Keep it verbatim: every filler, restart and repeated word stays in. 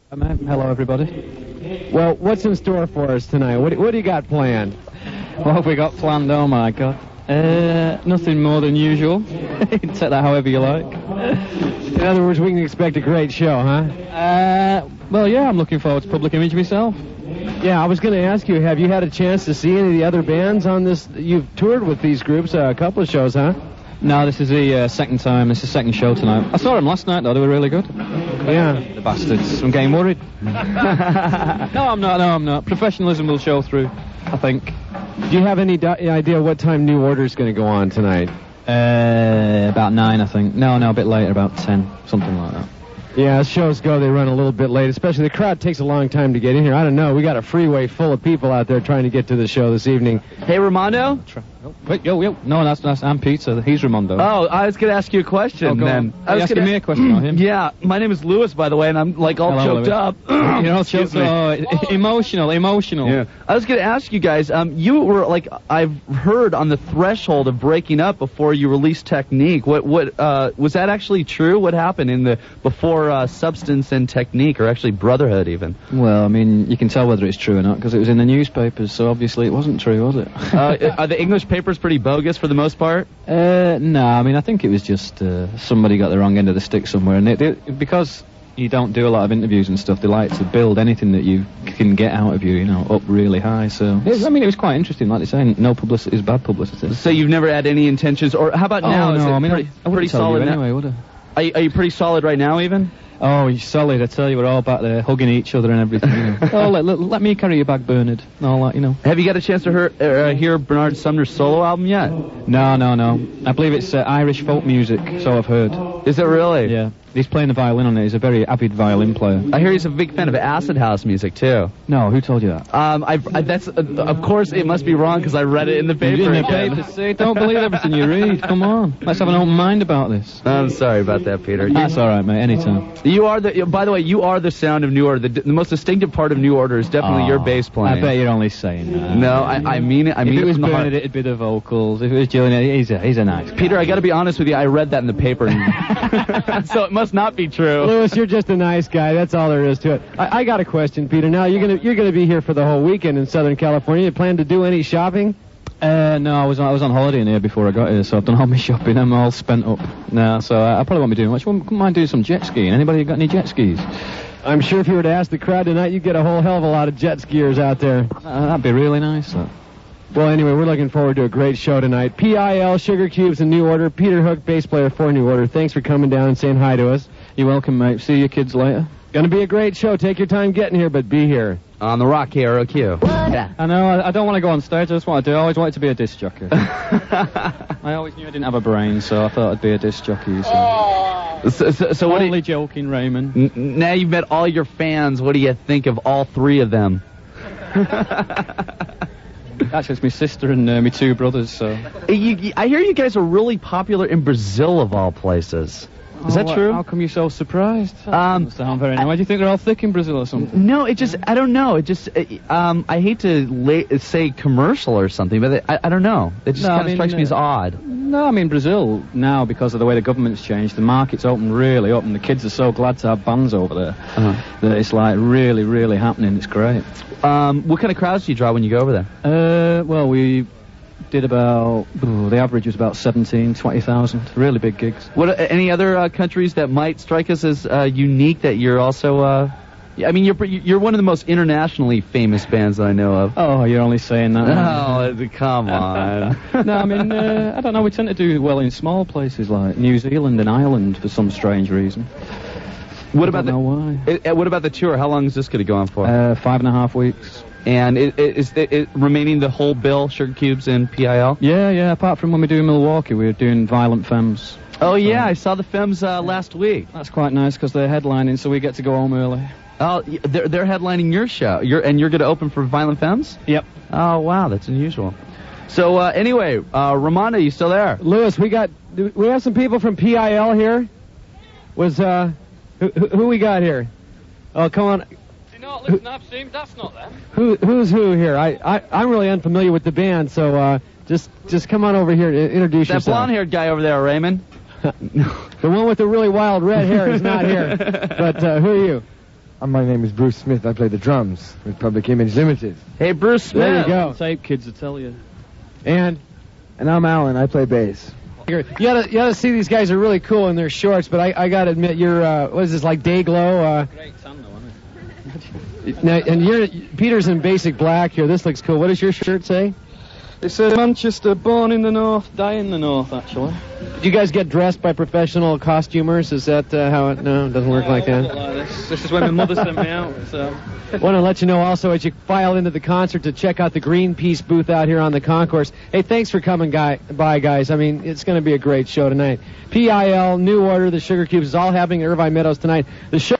Hello, everybody. Well, what's in store for us tonight? What, what do you got planned? What have we got planned? Oh, my God. Uh, nothing more than usual. Take that however you like. In other words, we can expect a great show, huh? Uh, well, yeah, I'm looking forward to Public Image myself. Yeah, I was going to ask you, have you had a chance to see any of the other bands on this? You've toured with these groups uh, a couple of shows, huh? No, this is the uh, second time. This is the second show tonight. I saw them last night, though. They were really good. Yeah. The bastards. I'm getting worried. no, I'm not. No, I'm not. Professionalism will show through, I think. Do you have any do- idea what time New Order is going to go on tonight? Uh, about nine, I think. No, no, a bit later, about ten, something like that. Yeah, as shows go, they run a little bit late, especially the crowd takes a long time to get in here. I don't know. We got a freeway full of people out there trying to get to the show this evening. Hey, Ramondo? Oh, wait, yo, yo. No, that's, that's I'm Peter. He's Ramondo. Oh, I was going to ask you a question oh, go then. On. I was Are you asking gonna... me a question on him? Yeah, my name is Lewis, by the way, and I'm like all Hello, choked Lewis. up. You're all choked up. Oh, emotional, emotional. Yeah. I was going to ask you guys, um, you were like, I've heard on the threshold of breaking up before you released Technique. What, what, uh, was that actually true? What happened in the, before, uh, Substance and Technique, or actually Brotherhood even? Well, I mean, you can tell whether it's true or not, because it was in the newspapers, so obviously it wasn't true, was it? uh, are the English papers pretty bogus for the most part? Uh, no, I mean, I think it was just, uh, somebody got the wrong end of the stick somewhere, and it, it, because you don't do a lot of interviews and stuff, they like to build anything that you can get out of you, you know, up really high, so... It was, I mean, it was quite interesting, like they say, no publicity is bad publicity. So you've never had any intentions, or how about oh, now? no, is it I mean, pretty, I pretty tell solid you now? anyway, would I? Are you, are you pretty solid right now, even? Oh, you're solid, I tell you, we're all back there, hugging each other and everything, you know. oh, let, let, let me carry you back, Bernard, and all that, you know. Have you got a chance to hear, uh, hear Bernard Sumner's solo album yet? No, no, no. I believe it's uh, Irish folk music, so I've heard. Is it really? Yeah. He's playing the violin on it. He's a very avid violin player. I hear he's a big fan of acid house music, too. No, who told you that? Um, I've, I, that's, uh, of course, it must be wrong, because I read it in the paper. In the again. paper, see? Don't believe everything you read. Come on. Let's have an open mind about this. I'm sorry about that, Peter. That's all right, mate. Anytime. You are the, by the way, you are the sound of New Order. The, the most distinctive part of New Order is definitely oh, your bass playing. I bet you're only saying that. No, I, I mean it. I if mean it was it from the heart. Bernard, it'd be the vocals. If it was Julian, he's a, he's a nice guy. Peter, I got to be honest with you. I read that in the paper, so it must not be true. Lewis, you're just a nice guy. That's all there is to it. I, I got a question, Peter. Now you're gonna you're gonna be here for the whole weekend in Southern California. You plan to do any shopping? Uh, no, I was I was on holiday in here before I got here, so I've done all my shopping. I'm all spent up now, so uh, I probably won't be doing much. Wouldn't mind doing some jet skiing. Anybody got any jet skis? I'm sure if you were to ask the crowd tonight, you'd get a whole hell of a lot of jet skiers out there. Uh, that'd be really nice, though. Well, anyway, we're looking forward to a great show tonight. P I L, Sugar Cubes, and New Order. Peter Hook, bass player for New Order. Thanks for coming down and saying hi to us. You're welcome, mate. See you kids later. Gonna be a great show. Take your time getting here, but be here. On the Rock K R O Q. Yeah. I know, I, I don't want to go on stage. I just want to do I always wanted to be a disc jockey. I always knew I didn't have a brain, so I thought I'd be a disc jockey. So, oh. so, so, so what Only you, joking, Raymond. N- now you've met all your fans. What do you think of all three of them? Actually, it's my sister and uh, my two brothers, so... You, you, I hear you guys are really popular in Brazil, of all places. Is oh, that true? How come you're so surprised? That um, doesn't sound very nice. Why do you think they're all thick in Brazil or something? No, it just, I don't know. It just, it, um, I hate to la- say commercial or something, but it, I, I don't know. It just no, kind I of mean, strikes me uh, as odd. No, I mean, Brazil, now, because of the way the government's changed, the market's opened really up, and the kids are so glad to have bands over there uh-huh. that it's, like, really, really happening. It's great. Um, what kind of crowds do you draw when you go over there? Uh, well, we... did about, ooh, the average was about seventeen, twenty thousand. Really big gigs. What, uh, any other uh, countries that might strike us as uh, unique that you're also, uh, I mean, you're you're one of the most internationally famous bands that I know of. Oh, you're only saying that. Oh, come on. No, I mean, uh, I don't know, we tend to do well in small places like New Zealand and Ireland for some strange reason. What I about don't the, know why. It, uh, what about the tour? How long is this going to go on for? Uh, five and a half weeks. And it, it, is it, it remaining the whole bill, Sugar Cubes and P I L? Yeah, yeah, apart from when we do Milwaukee, we're doing Violent Femmes. Oh, so, yeah, I saw the Femmes uh, last week. That's quite nice because they're headlining, so we get to go home early. Oh, they're, they're headlining your show, you're, and you're going to open for Violent Femmes? Yep. Oh, wow, that's unusual. So, uh, anyway, uh, Ramondo, you still there? Lewis, we got, we have some people from P I L here. Was, uh, who, who we got here? Oh, come on. No, listen, I've seen, that's not them. Who, who's who here? I, I, I'm really unfamiliar with the band, so uh, just just come on over here and introduce that yourself. That blonde-haired guy over there, Raymond. The one with the really wild red hair is not here. But uh, who are you? Uh, my name is Bruce Smith. I play the drums with Public Image Limited. Hey, Bruce Smith. There you go. Tape kids will tell you. And And I'm Alan. I play bass. you gotta, you gotta see these guys are really cool in their shorts, but I, I gotta admit, you're, uh, what is this, like day glow? Uh, Great sun, though, isn't it? now, and you're, Peter's in basic black here. This looks cool. What does your shirt say? It says Manchester, born in the north, die in the north, actually. Do you guys get dressed by professional costumers? Is that uh, how it, no, it doesn't work like that? Like this. This is when my mother sent me out, so... Want to let you know also as you file into the concert to check out the Greenpeace booth out here on the concourse. Hey, thanks for coming guy, by, guys. I mean, it's going to be a great show tonight. P I L, New Order, the Sugar Cubes is all happening at Irvine Meadows tonight. The show